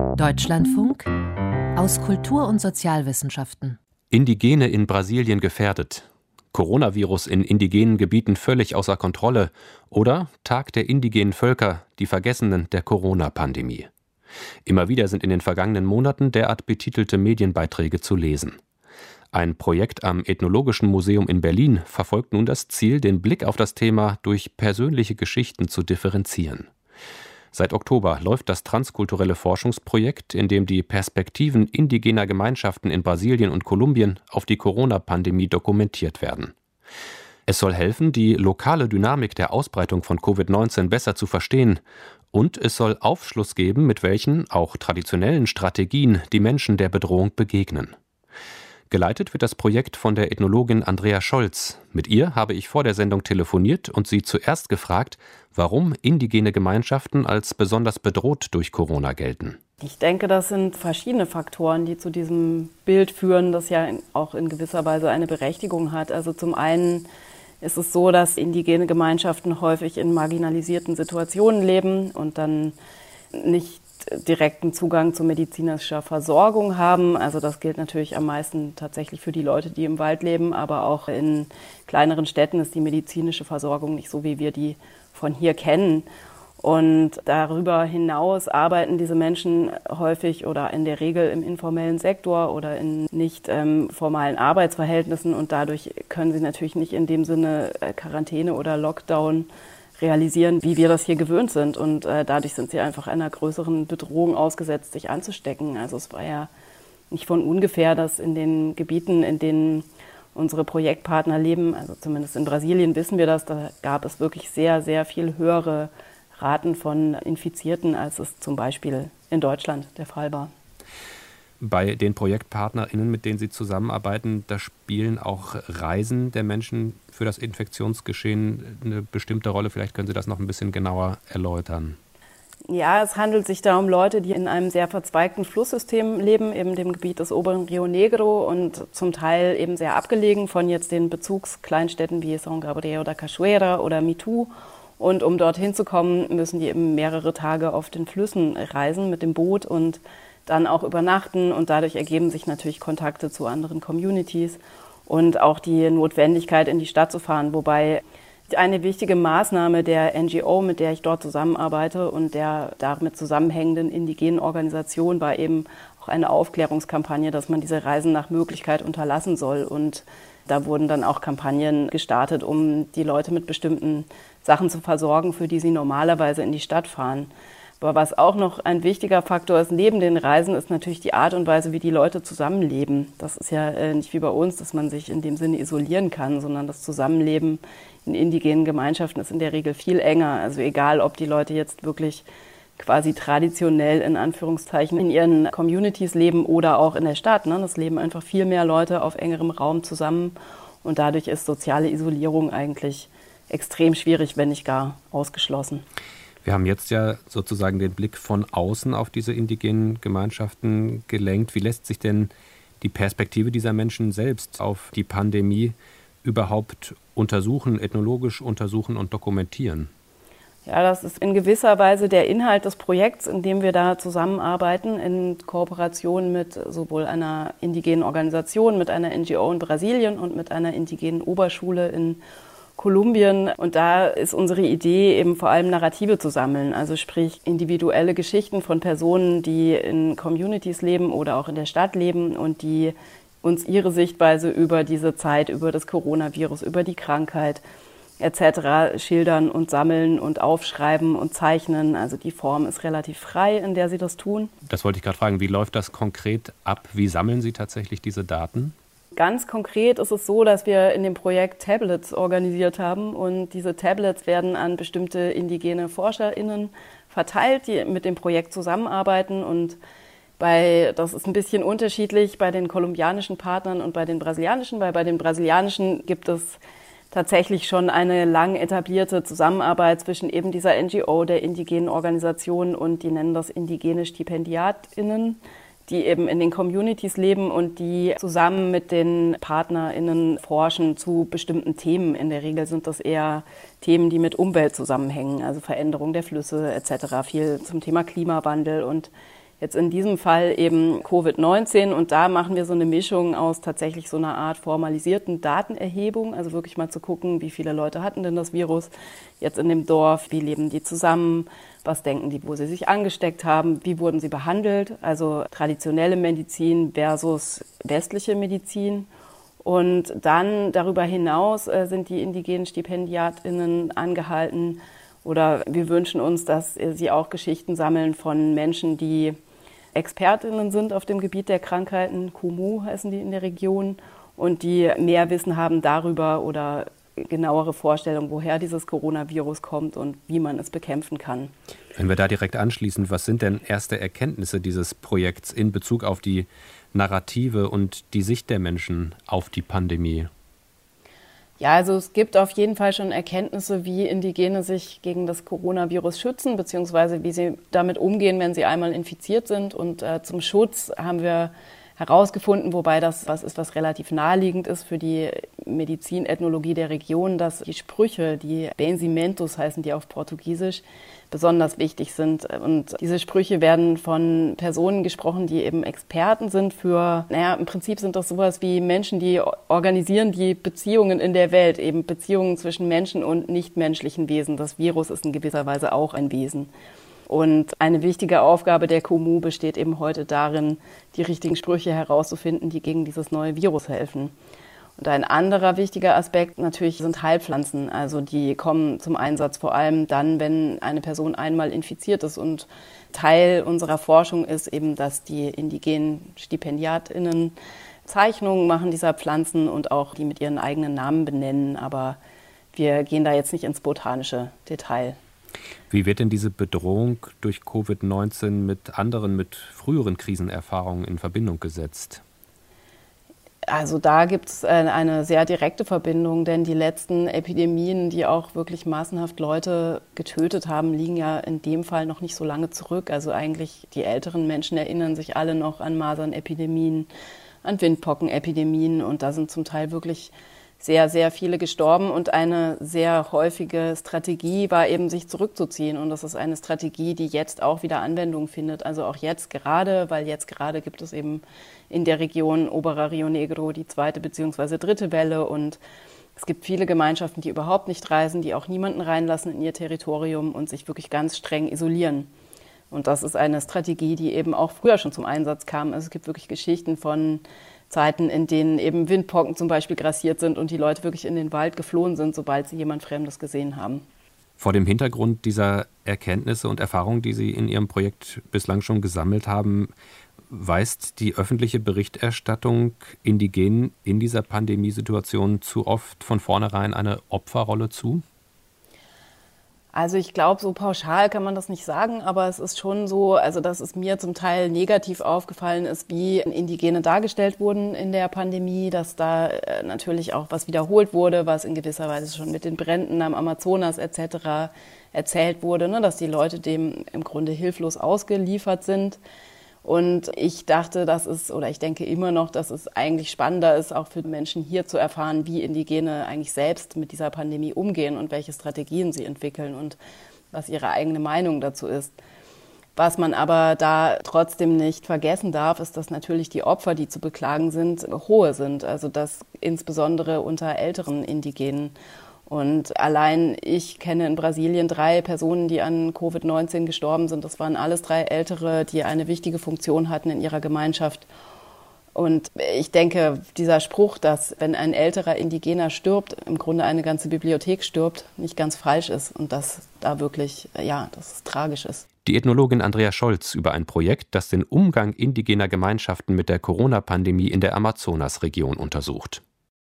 Deutschlandfunk aus Kultur- und Sozialwissenschaften. Indigene in Brasilien gefährdet. Coronavirus in indigenen Gebieten völlig außer Kontrolle. Oder Tag der indigenen Völker, die Vergessenen der Corona-Pandemie. Immer wieder sind in den vergangenen Monaten derart betitelte Medienbeiträge zu lesen. Ein Projekt am Ethnologischen Museum in Berlin verfolgt nun das Ziel, den Blick auf das Thema durch persönliche Geschichten zu differenzieren. Seit Oktober läuft das transkulturelle Forschungsprojekt, in dem die Perspektiven indigener Gemeinschaften in Brasilien und Kolumbien auf die Corona-Pandemie dokumentiert werden. Es soll helfen, die lokale Dynamik der Ausbreitung von Covid-19 besser zu verstehen, und es soll Aufschluss geben, mit welchen, auch traditionellen Strategien die Menschen der Bedrohung begegnen. Geleitet wird das Projekt von der Ethnologin Andrea Scholz. Mit ihr habe ich vor der Sendung telefoniert und sie zuerst gefragt, warum indigene Gemeinschaften als besonders bedroht durch Corona gelten. Ich denke, das sind verschiedene Faktoren, die zu diesem Bild führen, das ja auch in gewisser Weise eine Berechtigung hat. Also zum einen ist es so, dass indigene Gemeinschaften häufig in marginalisierten Situationen leben und dann nicht direkten Zugang zu medizinischer Versorgung haben. Also das gilt natürlich am meisten tatsächlich für die Leute, die im Wald leben, aber auch in kleineren Städten ist die medizinische Versorgung nicht so, wie wir die von hier kennen. Und darüber hinaus arbeiten diese Menschen häufig oder in der Regel im informellen Sektor oder in nicht formalen Arbeitsverhältnissen und dadurch können sie natürlich nicht in dem Sinne Quarantäne oder Lockdown realisieren, wie wir das hier gewöhnt sind. Und dadurch sind sie einfach einer größeren Bedrohung ausgesetzt, sich anzustecken. Also es war ja nicht von ungefähr, dass in den Gebieten, in denen unsere Projektpartner leben, also zumindest in Brasilien wissen wir das, da gab es wirklich sehr, sehr viel höhere Raten von Infizierten, als es zum Beispiel in Deutschland der Fall war. Bei den ProjektpartnerInnen, mit denen Sie zusammenarbeiten, da spielen auch Reisen der Menschen für das Infektionsgeschehen eine bestimmte Rolle. Vielleicht können Sie das noch ein bisschen genauer erläutern. Ja, es handelt sich da um Leute, die in einem sehr verzweigten Flusssystem leben, eben dem Gebiet des oberen Rio Negro und zum Teil eben sehr abgelegen von jetzt den Bezugskleinstädten wie São Gabriel da Cachoeira oder Mitu. Und um dorthin zu kommen, müssen die eben mehrere Tage auf den Flüssen reisen mit dem Boot und dann auch übernachten. Und dadurch ergeben sich natürlich Kontakte zu anderen Communities und auch die Notwendigkeit, in die Stadt zu fahren. Wobei eine wichtige Maßnahme der NGO, mit der ich dort zusammenarbeite und der damit zusammenhängenden indigenen Organisation war eben auch eine Aufklärungskampagne, dass man diese Reisen nach Möglichkeit unterlassen soll. Und da wurden dann auch Kampagnen gestartet, um die Leute mit bestimmten Sachen zu versorgen, für die sie normalerweise in die Stadt fahren. Aber was auch noch ein wichtiger Faktor ist, neben den Reisen, ist natürlich die Art und Weise, wie die Leute zusammenleben. Das ist ja nicht wie bei uns, dass man sich in dem Sinne isolieren kann, sondern das Zusammenleben in indigenen Gemeinschaften ist in der Regel viel enger. Also egal, ob die Leute jetzt wirklich quasi traditionell in Anführungszeichen in ihren Communities leben oder auch in der Stadt. Ne? Das leben einfach viel mehr Leute auf engerem Raum zusammen und dadurch ist soziale Isolierung eigentlich extrem schwierig, wenn nicht gar ausgeschlossen. Wir haben jetzt ja sozusagen den Blick von außen auf diese indigenen Gemeinschaften gelenkt. Wie lässt sich denn die Perspektive dieser Menschen selbst auf die Pandemie überhaupt untersuchen, ethnologisch untersuchen und dokumentieren? Ja, das ist in gewisser Weise der Inhalt des Projekts, in dem wir da zusammenarbeiten, in Kooperation mit sowohl einer indigenen Organisation, mit einer NGO in Brasilien und mit einer indigenen Oberschule in Kolumbien. Und da ist unsere Idee eben vor allem Narrative zu sammeln, also sprich individuelle Geschichten von Personen, die in Communities leben oder auch in der Stadt leben und die uns ihre Sichtweise über diese Zeit, über das Coronavirus, über die Krankheit etc. schildern und sammeln und aufschreiben und zeichnen. Also die Form ist relativ frei, in der sie das tun. Das wollte ich gerade fragen. Wie läuft das konkret ab? Wie sammeln Sie tatsächlich diese Daten? Ganz konkret ist es so, dass wir in dem Projekt Tablets organisiert haben und diese Tablets werden an bestimmte indigene ForscherInnen verteilt, die mit dem Projekt zusammenarbeiten und das ist ein bisschen unterschiedlich bei den kolumbianischen Partnern und bei den brasilianischen, weil bei den brasilianischen gibt es tatsächlich schon eine lang etablierte Zusammenarbeit zwischen eben dieser NGO, der indigenen Organisation und die nennen das indigene StipendiatInnen, die eben in den Communities leben und die zusammen mit den PartnerInnen forschen zu bestimmten Themen. In der Regel sind das eher Themen, die mit Umwelt zusammenhängen, also Veränderung der Flüsse etc., viel zum Thema Klimawandel und Jetzt in diesem Fall eben Covid-19 und da machen wir so eine Mischung aus tatsächlich so einer Art formalisierten Datenerhebung, also wirklich mal zu gucken, wie viele Leute hatten denn das Virus jetzt in dem Dorf, wie leben die zusammen, was denken die, wo sie sich angesteckt haben, wie wurden sie behandelt, also traditionelle Medizin versus westliche Medizin. Und dann darüber hinaus sind die indigenen StipendiatInnen angehalten oder wir wünschen uns, dass sie auch Geschichten sammeln von Menschen, die ExpertInnen sind auf dem Gebiet der Krankheiten, KUMU heißen die in der Region, und die mehr Wissen haben darüber oder genauere Vorstellungen, woher dieses Coronavirus kommt und wie man es bekämpfen kann. Wenn wir da direkt anschließen, was sind denn erste Erkenntnisse dieses Projekts in Bezug auf die Narrative und die Sicht der Menschen auf die Pandemie? Ja, also es gibt auf jeden Fall schon Erkenntnisse, wie Indigene sich gegen das Coronavirus schützen, beziehungsweise wie sie damit umgehen, wenn sie einmal infiziert sind. Und zum Schutz haben wir herausgefunden, wobei das was ist, was relativ naheliegend ist für die Medizinethnologie der Region, dass die Sprüche, die Benzimentos heißen die auf Portugiesisch, besonders wichtig sind. Und diese Sprüche werden von Personen gesprochen, die eben Experten sind für, im Prinzip sind das sowas wie Menschen, die organisieren die Beziehungen in der Welt, eben Beziehungen zwischen Menschen und nichtmenschlichen Wesen. Das Virus ist in gewisser Weise auch ein Wesen. Und eine wichtige Aufgabe der KUMU besteht eben heute darin, die richtigen Sprüche herauszufinden, die gegen dieses neue Virus helfen. Und ein anderer wichtiger Aspekt natürlich sind Heilpflanzen. Also die kommen zum Einsatz vor allem dann, wenn eine Person einmal infiziert ist. Und Teil unserer Forschung ist eben, dass die indigenen StipendiatInnen Zeichnungen machen dieser Pflanzen und auch die mit ihren eigenen Namen benennen. Aber wir gehen da jetzt nicht ins botanische Detail. Wie wird denn diese Bedrohung durch Covid-19 mit früheren Krisenerfahrungen in Verbindung gesetzt? Also da gibt es eine sehr direkte Verbindung, denn die letzten Epidemien, die auch wirklich massenhaft Leute getötet haben, liegen ja in dem Fall noch nicht so lange zurück. Also eigentlich die älteren Menschen erinnern sich alle noch an Masernepidemien, an Windpockenepidemien und da sind zum Teil wirklich sehr, sehr viele gestorben und eine sehr häufige Strategie war eben, sich zurückzuziehen. Und das ist eine Strategie, die jetzt auch wieder Anwendung findet. Also auch jetzt gerade, weil jetzt gerade gibt es eben in der Region Oberer Rio Negro die 2. bzw. 3. Welle. Und es gibt viele Gemeinschaften, die überhaupt nicht reisen, die auch niemanden reinlassen in ihr Territorium und sich wirklich ganz streng isolieren. Und das ist eine Strategie, die eben auch früher schon zum Einsatz kam. Also es gibt wirklich Geschichten von Zeiten, in denen eben Windpocken zum Beispiel grassiert sind und die Leute wirklich in den Wald geflohen sind, sobald sie jemand Fremdes gesehen haben. Vor dem Hintergrund dieser Erkenntnisse und Erfahrungen, die Sie in Ihrem Projekt bislang schon gesammelt haben, weist die öffentliche Berichterstattung Indigenen in dieser Pandemiesituation zu oft von vornherein eine Opferrolle zu? Also ich glaube, so pauschal kann man das nicht sagen, aber es ist schon so, also dass es mir zum Teil negativ aufgefallen ist, wie Indigene dargestellt wurden in der Pandemie, dass da natürlich auch was wiederholt wurde, was in gewisser Weise schon mit den Bränden am Amazonas etc. erzählt wurde, ne, dass die Leute dem im Grunde hilflos ausgeliefert sind. Und ich dachte, ich denke immer noch, dass es eigentlich spannender ist, auch für Menschen hier zu erfahren, wie Indigene eigentlich selbst mit dieser Pandemie umgehen und welche Strategien sie entwickeln und was ihre eigene Meinung dazu ist. Was man aber da trotzdem nicht vergessen darf, ist, dass natürlich die Opfer, die zu beklagen sind, hohe sind. Also dass insbesondere unter älteren Indigenen. Und allein ich kenne in Brasilien 3 Personen, die an Covid-19 gestorben sind. Das waren alles 3 Ältere, die eine wichtige Funktion hatten in ihrer Gemeinschaft. Und ich denke, dieser Spruch, dass wenn ein älterer Indigener stirbt, im Grunde eine ganze Bibliothek stirbt, nicht ganz falsch ist. Und dass da wirklich, dass es tragisch ist. Die Ethnologin Andrea Scholz über ein Projekt, das den Umgang indigener Gemeinschaften mit der Corona-Pandemie in der Amazonasregion untersucht.